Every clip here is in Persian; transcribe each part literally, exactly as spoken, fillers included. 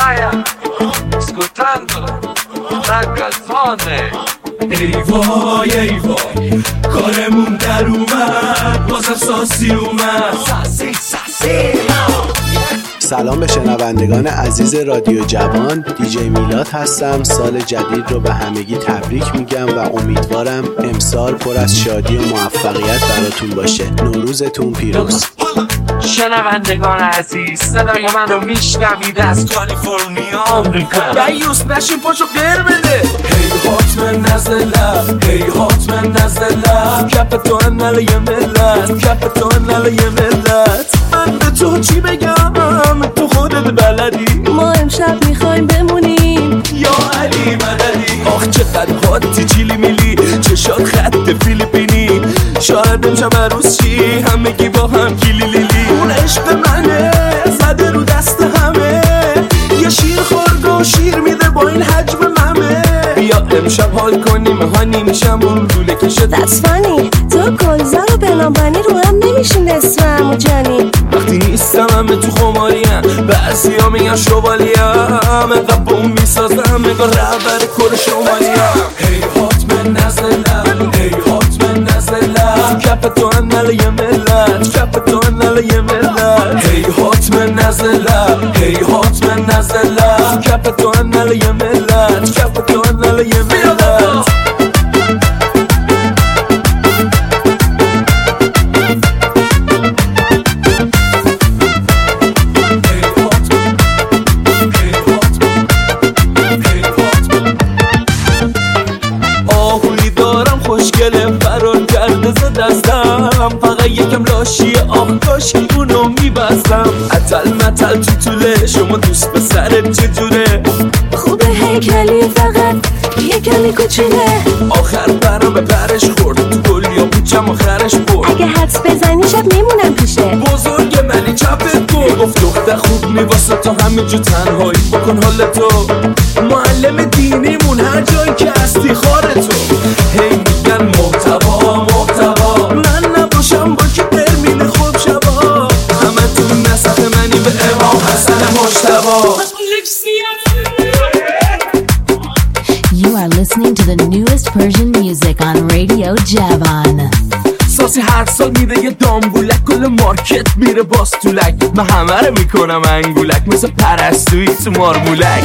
Messiah, ascoltando la canzone. ای وای ای وای کارمون در اومد بازم ساسی اومد ساسی ساسی. سلام به شنوندگان عزیز رادیو جوان، دیجی میلاد هستم. سال جدید رو به همگی تبریک میگم و امیدوارم امسال پر از شادی و موفقیت براتون باشه. نوروزتون پیروز. شنوندگان عزیز، صدای من رو میشنوید از کالیفرنیا آمریکا. دیوس نشین پاشو غیر بده. هی هاتمن نزله هی هاتمن نزله کپ تو انال یه ملت کپ تو انال یه ملت. من به تو چی بگم تو خودت بلدی. ما امشب میخوایم بمونیم یا علی مددی. آخ چقدر حاتی چیلی میلی چشات خط فیلیپینی. شاید امشب عروس شی همگی با هم کیلی لیلی. اون عشق منه زده رو دست همه. یه شیر خورد و شیر میده با این حجم ممه. بیا امشب حال کنیم هانی میشم اون دوله کشه. That's funny تو کلزر و بلانبانی رو هم نمیشین اسمم و جانی. وقتی نیستم همه تو خماریم بعضی ها میگن شوالیم. اقا بوم میسازم نگاه رهبر کل شمالیم. هی هاتمن نزلم هی هاتمن نزلم کپ تو انال یه ملت کپ تو انال یه ملت. هی هاتمن نزلم هی هاتمن نزلم کپ تو انال یه ملت کپ تو انال یه ملت. خوشگله فرار کرده ز دستم. فقط یکم لاشی آه کاشکی اونو میبستم. عطل مطل تو طوله شما دوست به سرت چجوره. خوبه هیکلی فقط یکمی کوچوله. آخر برام به پرش خورد تو گل یا پیچم آخرش برد. اگه حدس بزنی شب میمونم پیشه. بزرگ منی چپت بود گفت دختر خوب میواسه تا همه جو تنهایی بکن حال تو. معلم دینیمون هر جایی که هستی خاره تو. هی میگن محتوا محتوا من نباشم با که ترمین خوب شبا. همه تو نسخ منی به امام حسن مجتبا. You are listening to the newest Persian music on Radio Javan. ساسی هر سال میده یه دامبولک کل مارکت میره باستولک. من همه رو میکنم انگولک مثل پرستویی تو مارمولک.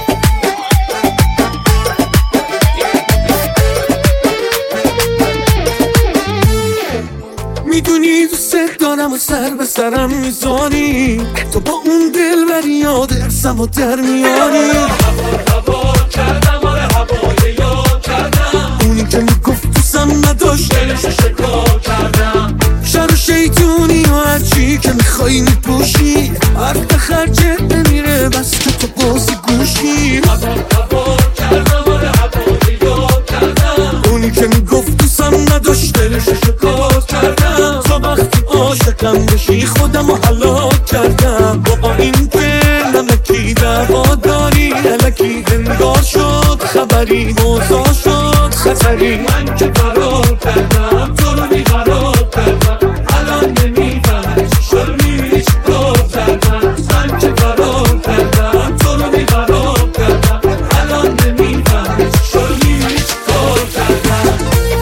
میدونی دوست دارم و سر به سرم میزانی. تو با اون دل بری یاد ارسم و در میانی. هوا کردم آره هوای یاد کردم. اونی که میگفت دوستم نداشت دلشو شکار کردم. شر و شیطونی و هرچی که میخوایی میپوشی. حرف خرجت نمیره بس که تو بازی گوشی. هوا کردم آره هوای یاد کردم. اونی که میگفت دوستم نداشت دلشو شکار کردم. تا وقتی عاشقم بشی خودم رو هلاک کردم. با این که نمکی دعوا داری الکی انگار شد خبری موضوع شد خطری. من که فرار کردم تو رو بیقرار کردم. الان نمیفهمی چی شد میبینی چی کار کردم. من که فرار کردم تو رو بیقرار کردم. الان نمیفهمی چی شد میبینی چی کار کردم.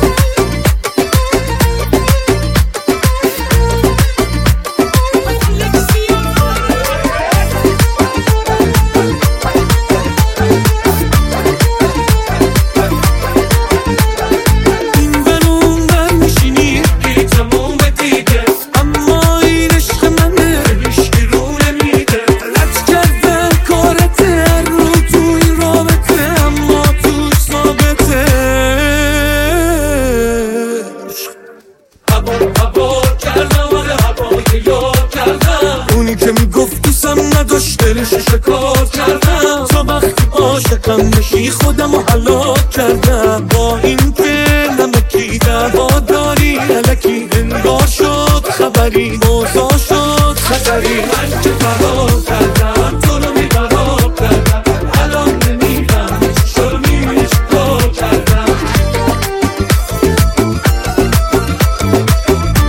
شکار کردم. تا وقتی عاشقم بشی خودم رو هلاک کردم. با این که نمکی دعوا داری الکی انگار شد خبری موضوع شد خطری. من که فرار کردم تو رو بیقرار کردم. الان نمیفهمی چی شد میبینی چی کار کردم.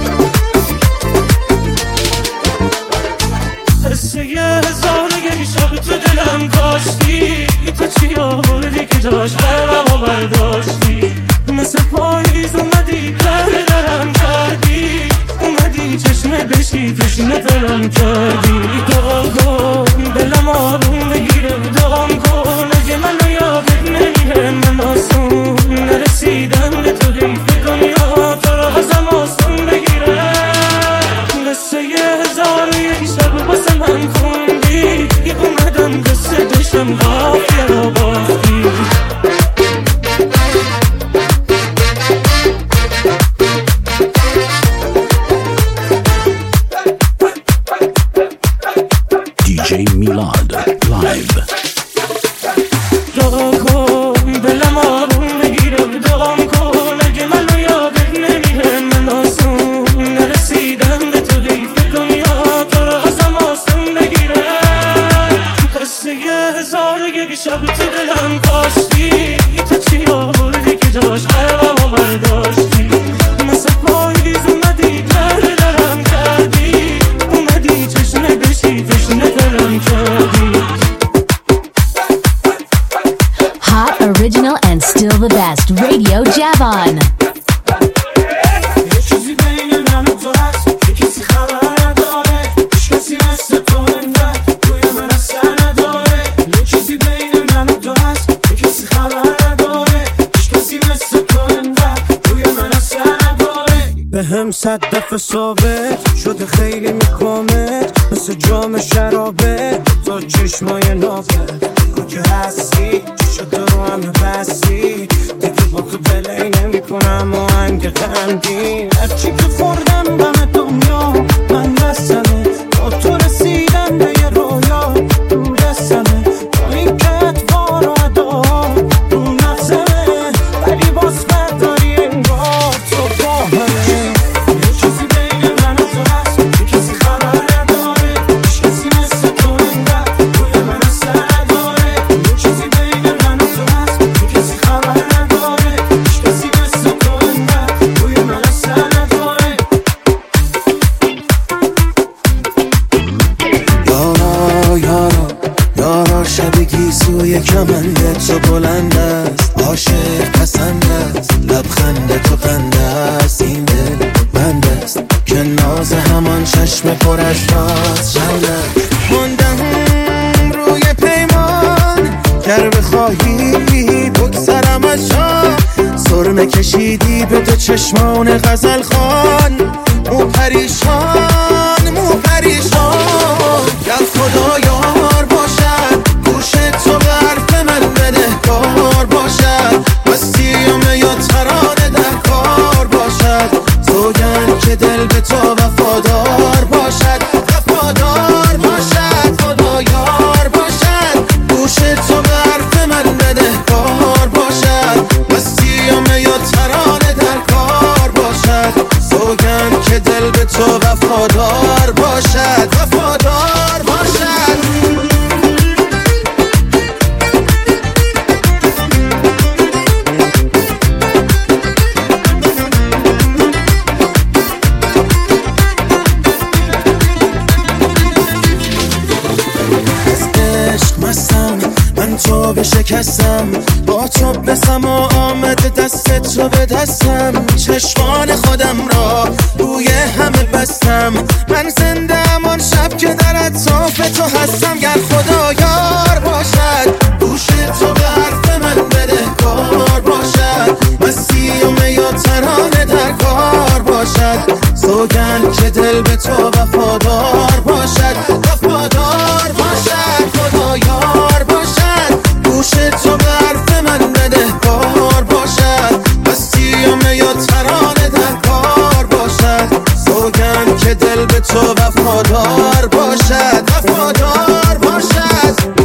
حسه یه هزار یه میشم تو دلم کاشتی، تو چی آوردی که جاش قلبمو برداشتی. مثل پاییز اومدی در درم کردی، اومدی چشمه بشی تشنه دلم کردی. دعا کن دلم آروم بگیره، دعا کن اگه منو یادت نمیره. من آسون نرسیدم به تو، حیف دنیا تو رو ازم آسون بگیره. قصه یه هزار و یک شب واسه من خوندی، اومدم قصه بشم قافیه رو بافتی. دیجی میلاد لایو. دعا کن دلم آروم بگیره، دعا کن اگه منو یادت نمیره. من آسون نرسیدم به تو، حیف دنیا تو رو ازم آسون بگیره. قصه یه هزار و یک شب تو دلم کاشتی، تو چی آوردی که جاش قلبمو برداشتی. مثل پاییز اومدی در درم کردی، اومدی چشمه بشی تشنه دلم کردی. Hot, original, and still the best. Radio Javon. یه چیزی بین من و تو هست که کسی خبر نداره، هیچ کسی مثل تو انقدر روی من اثر نداره. یه چیزی بین من و تو هست که کسی خبر نداره، هیچ کسی مثل تو انقدر روی من اثر نداره. به هم صد دفعه ثابت شده خیلی میکامت، مثل جام شرابه تا چشمای نابت. تو که هستی چی شده رو همه بستی، دیگه با تو بلی نمی کنم و هنگ غمگین. هرچی که خوردم غم دنیا من دستمه، با تو رسیدم به یه رویا رو دستمه. با این که اتوار و ادا رو نفسمه، ولی باز برداری انگار تو با همه. یه چیزی بین من و تو هست که کسی خبر نداره، هیچ کسی مثل تو انقدر روی من اثر نداره. یه چیزی بین من و تو هست که کسی خبر نداره، هیچ کسی مثل تو انقدر روی من اثر نداره. یارا یارا یارا شب گیسوی کمنده تو بلند است، عاشق پسند است، لبخند تو خنده است. این دل بند است که ناز همان چشم پر از راز شنده. موندم روی پیمان گر بخواهی بگذرم از جان، سرمه کشیدی به دو چشمان غزل خان. مو پریشان مو پریشان گر خدا یار باشد، گوش تو به حرف من بده کار باشد. مسیحم یا ترانه در کار باشد، سوگند که دل به تو وفادار باشد. وفادار باشد خدا یار باشد، گوش تو به حرف من بده کار باشد. مسیحم یا ترانه در کار باشد، سوگند که دل به تو وفادار باشد. وفادار باشد. من تو بشکستم، با تو بسم و آمده دست تو به دستم. چشمان خودم را روی همه بستم، من زنده همان شب که در اطراف تو هستم. گر خدا یار باشد، گوش تو به حرف من بده کار باشد. مسیحم یا ترانه در کار باشد، سوگند که دل به تو وفادار باشد. وفادار باشد خدا یار باشد، گوش تو به حرف من بده کار باشد. مسیحم یا ترانه در کار باشد، سوگند که دل به تو وفادار باشد. وفادار باشد.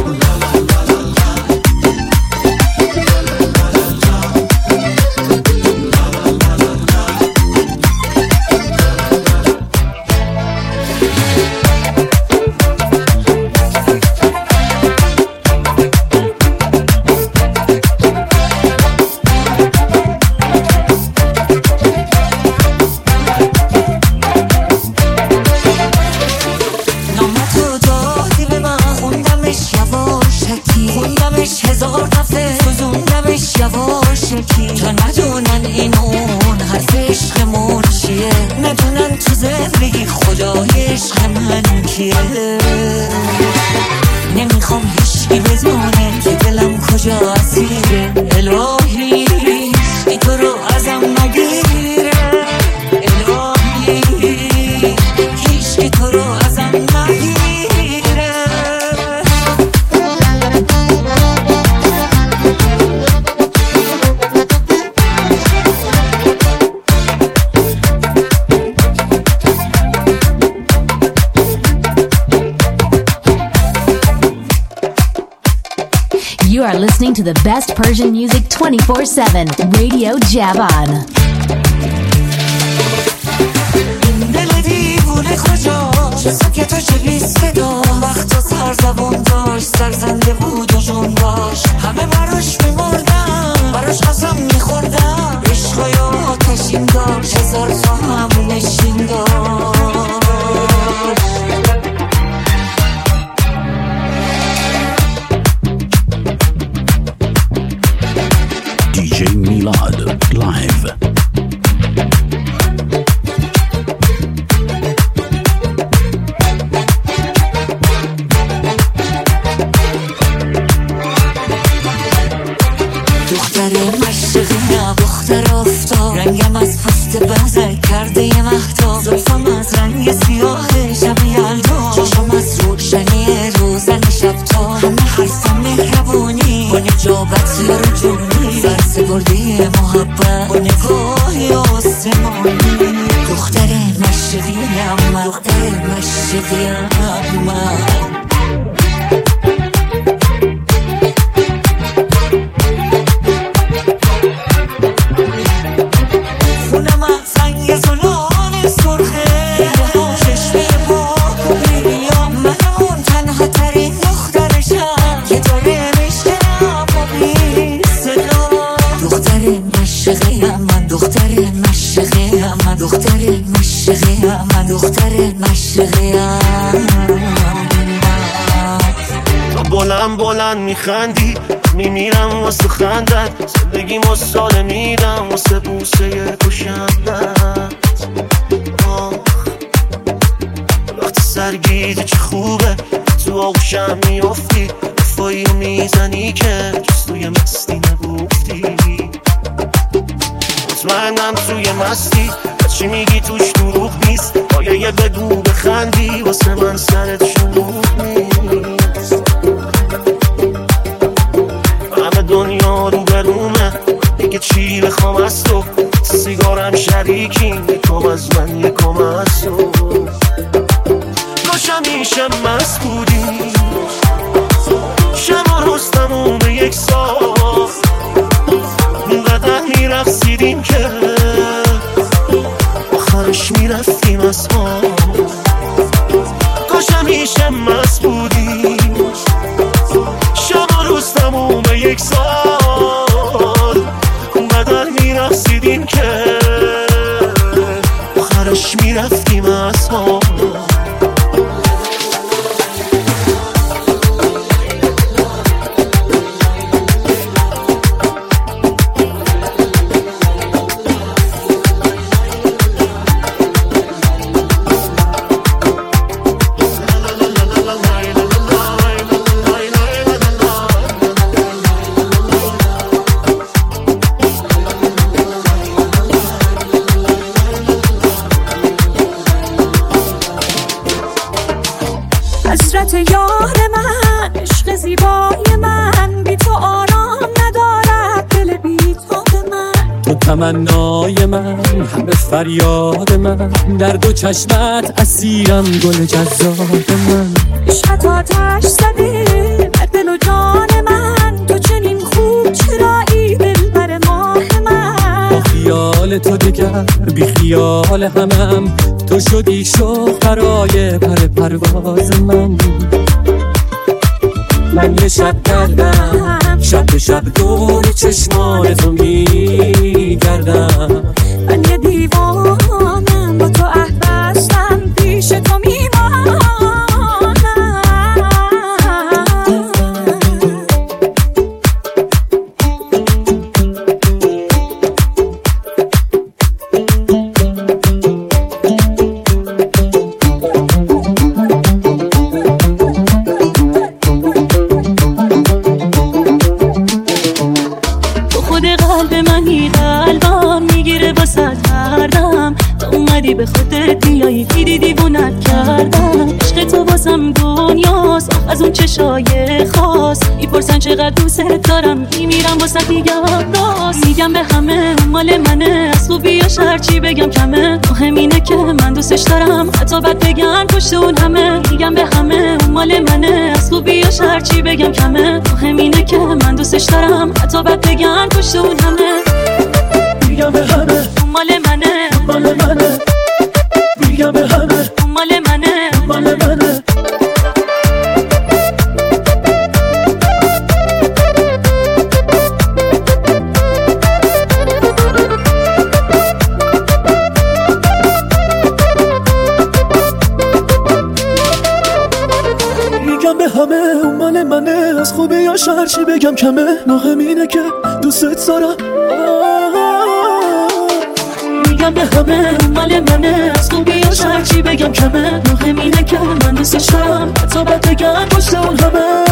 من کیه نمیخوام هیچی بدونه که دلم کجا اسیره الهی ای تو رو ازم نگیره الهی هیچ که تو رو ازم نگیره You are listening to the best Persian music twenty-four seven, Radio Javan. دل دیوونه کجاست ساکت و چه بی صدا وقتا سر زبون داشت سرزنده بود و جنباش همه براش میمردم براش قسم میخوردم عشقای آتشین داشت هزار تا هم نشین داشت دی جی میلاد لایو. دختر مشرقی نه دختر آفتاب رنگم از پست بزر کرده یه مهتاب زلفم از رنگ سیاه شب یلدا چشم از روشنی روزن شب تا همه حرفم مهربونی با نجابت یا رجونی سرسپردی محبت با نگاهی آسمانی دختر مشرقی هم دختر مشرقی هم من بلند بلند میخندی میمیرم واسه خندت زندگی مساله میدم واسه بوسه کشندت وقتی سرگیده چه خوبه تو آغوشم میافتی دفاعی رو میزنی که جستوی مستی نگفتی مطمئنم توی مستی چی میگی توش دروغ نیست آیا یه بگو بخندی واسه من سرت شلوغ نیست همه دنیا رو برومه دیگه چی بخوام از تو سیگارم شریکیم یکم از من یکم از تو کاش همیشه مست بودیم شب و روز تموم یک سال اونقدر میرقصیدیم که آخرش میرفتیم از ما کاش همیشه مست بودیم شب و روز تموم یک سال اونقدر میرقصیدیم که آخرش میرفتیم از ما حسرت یار من عشق زیبای من بی تو آرام ندارد دل بی تو من تو تمنای من همه فریاد من در دو چشمت اسیرم گل جذاب من عشقت آتش زده بر دل و جان من تو چنین خوب چرایی دلبر ماه من با خیال تو دگر بی خیال همم تو شدی شوق برای پر پرواز من من یه شب کردم شب به شب دور چشمان تو میگردم من یه دیوانم با تو عهد بستم پیش تو میمانم عشق تو بازم دنیاست، از اون چشای خاص میپرسن چقدر دوست دارم، میمیرم واسه میگم راست. میگم به همه اون مال منه، از خوبی یا شر چی بگم کمه، مهم اینه که من دوستش دارم حتی بد بگن پشت اون همه. میگم به همه اون مال منه، از خوبی یا شر چی بگم کمه، مهم اینه که من دوستش دارم حتی بد بگن پشت اون همه. میگم به همه اون مال منه، مال منه. میگم به همه اون مال منه، مال منه. میگم به همه اون مال منه، از خوبی یا شر چی بگم کمه، مهم اینه که دوستت دارم. میگم به همه اون مال منه، از خوبی یا شر چی بگم کمه، مهم اینه که من دوستش دارم حتی بد بگم پشت اون همه.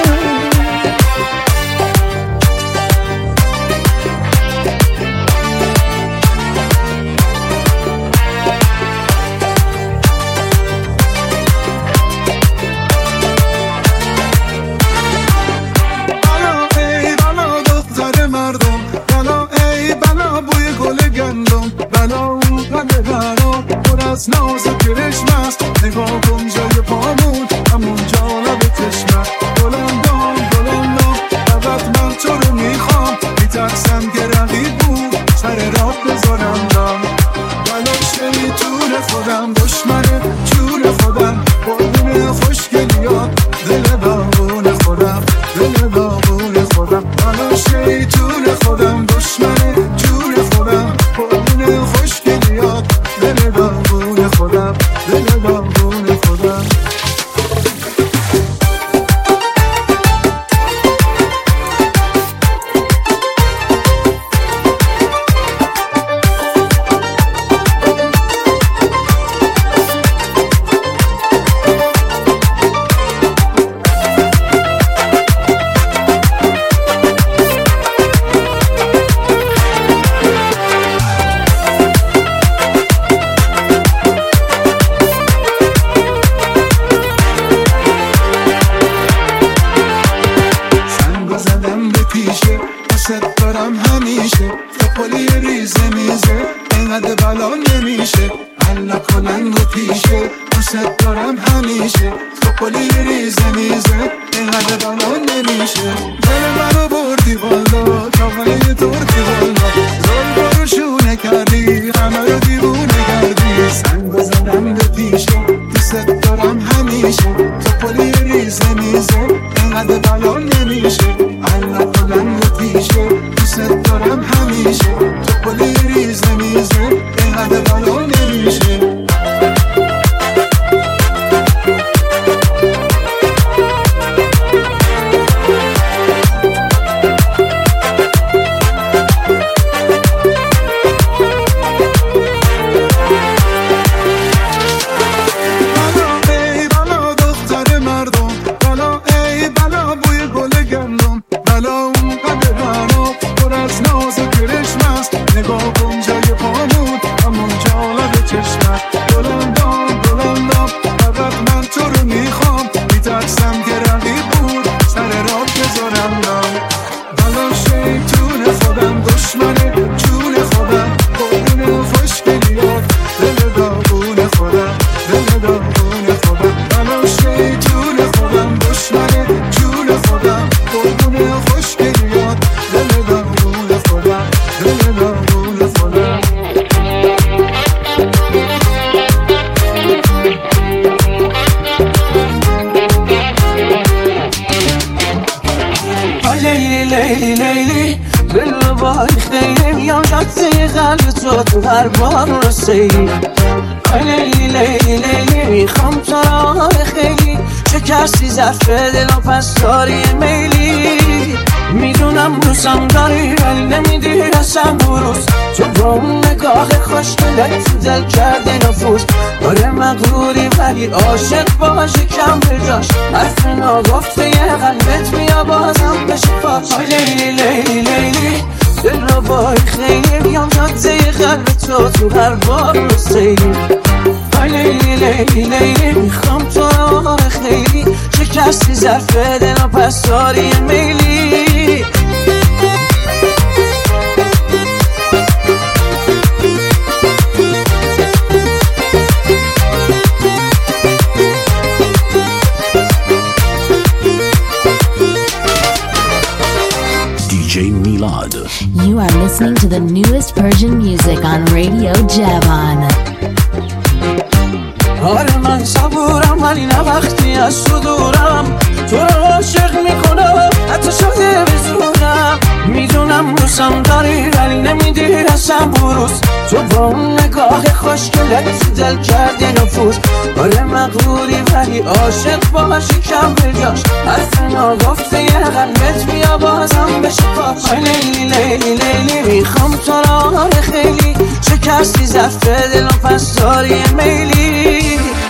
از ناز کرشمست نگاه کن جای پامون همون جا لب چشمت. بلندام بلندام فقط من تو رو میخوام، میترسم که رقیب بود سر راه بذارم دام. بلاش نمیتونه خودم دشمنه جور خودم، قربون خوشگلیات دل داغون خودم، دل داغون خودم. بلاش نمیتونه خودم دشمنه جور خودم، قربون خوشگلیات دل داغون خودم، دل داغون خودم. هر بار رسیدی لیلی لیلی لیلی میخوام تو را خیلی شکستی ظرف دل و پس داری میلی میدونم روزم داری ولی نمیدی اصلا بروز تو با اون نگاه خوشگلت تو دل کرده نفوذ آره مغروری ولی عاشق باشه کم به جاش حرف ناگفته یه قلبت بیا بازم بشه پاش لیلی لیلی لیلی دل رو بای خیلی بیام جاده قلب تو تو هر بار رو سیلی لیلی لیلی لیلی میخوام تو رو ظرف دل و پس داری میلی. You are listening to the newest Persian music on Radio Javan. آره من صبورم ولی نه وقتی از تو دورم، تو رو عاشق میکنم حتی شده بزورم. میدونم دوستم داری ولی نمیدی رسم بروز، تو با اون نگاه خوشگلت دل کردی نفوذ. آره مغروری ولی عاشق باشی کم به جاش، حرف ناگفته یه قلبت بیا بازم بشه پاش. لیلی لیلی لیلی میخوام تو را آره خیلی، شکستی ظرف دل و پس داری میلی.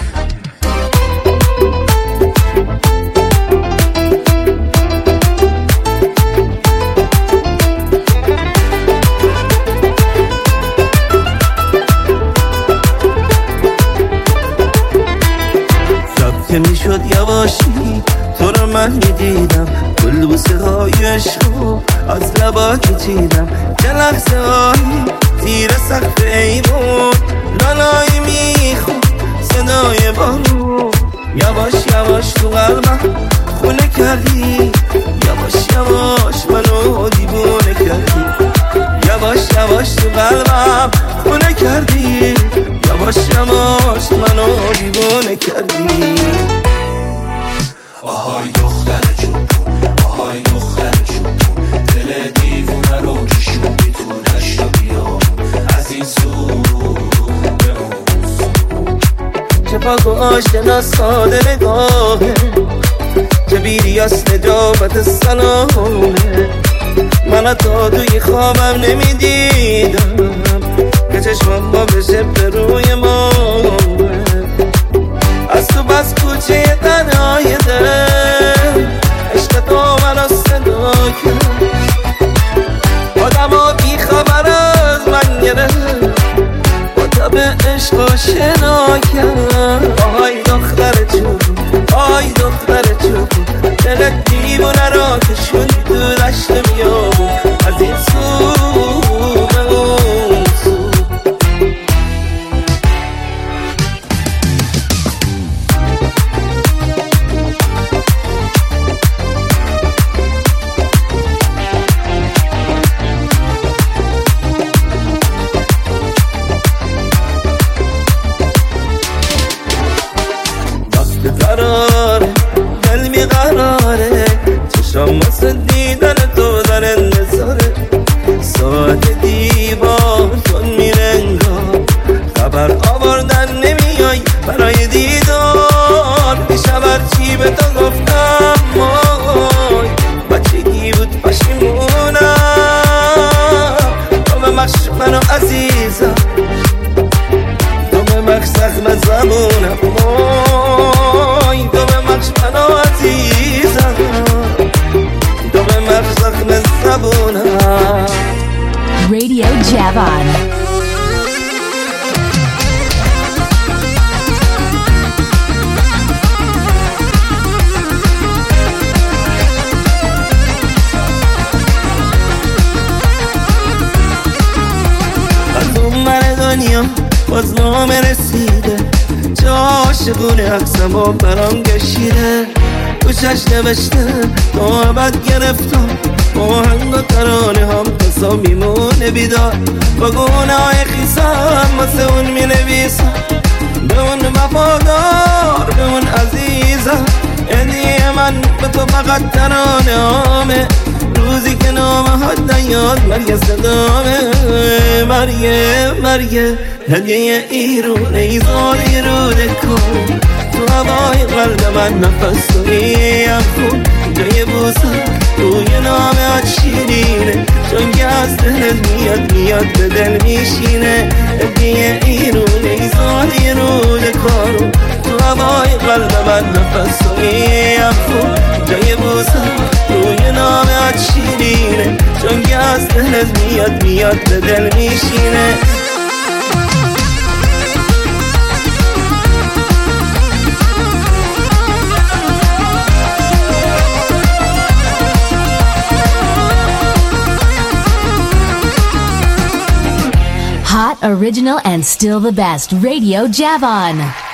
که میشد یواشی تو رو من میدیدم، گل بوسه های عشقو از لبا کشیدم. یه لحظه هایی زیر سقف ایوون لالایی میخون صدای بارون. یواش یواش تو قلبم خونه کردی، یواش یواش منو دیوونه کردی. یواش یواش تو قلبم خونه کردی، یواش یواش منو دیوونه کردی. آهای دختر چوبون، آهای دختر چوبون، دل دیوونه رو کشوندی تو دشت و بیابون. از این سو به اون سو چه پاک و آشنا ساده نگاهه، چه بیری از نجابت سلامه. من تا توی خوابم نمیدیدم که چشمم با بشه به روی ما. از تو بس کوچه تنهای دل عشق تو منو صدا کرد. آدم ها بی خبر از من گرفت، با تب عشق آشنا کرد. آهای دختر چوبون، آهای دختر چوبون، دلت دیوونه را کشوندی تو دشت بیابون. از این سو به اون سو قراره دل بیقراره، چشم واسه دیدن تو در انتظاره. ساعت دیوار چون میره انگار، خبر آوردن نمیای برای دیدار. دیشب هرچی به تو گفتم مای بچگی بود پشیمونم. تو به مخش منو عزیزم، تو به مخش زخم زبونم. تو به مخش منو عزیزم، تو به مخش زخم زبونم. Radio Javan. از اون من دنیا باز نامه رسیده، چه عاشقونه عکسم و برام گشیده. گوشش نوشته محبت گرفتم، آهنگ و ترانه هم قصا میمونه بیدار. با گونه های خیسم واسه اون می نویسم، به اون وفادار، به اون عزیزم. هدیه من به تو فقط ترانه هامه، روزی که نامه ها نیاد مرگ صدامه. مرگه مرگه هدیه ایرونه ایزاری روده کن، تو هوای قلب من نفس تویم کن. جای بوسم روی نامه ها شیرینه، چون که از دلت میاد میاد به دل میشینه. هدیه ایرونه ایزاری روده کن، تو هوای قلب من نفس تویم کن. جای بوسم روی نامه ها شیرینه، چون که از دلت میاد میاد به دل میشینه. original and still the best Radio Javon.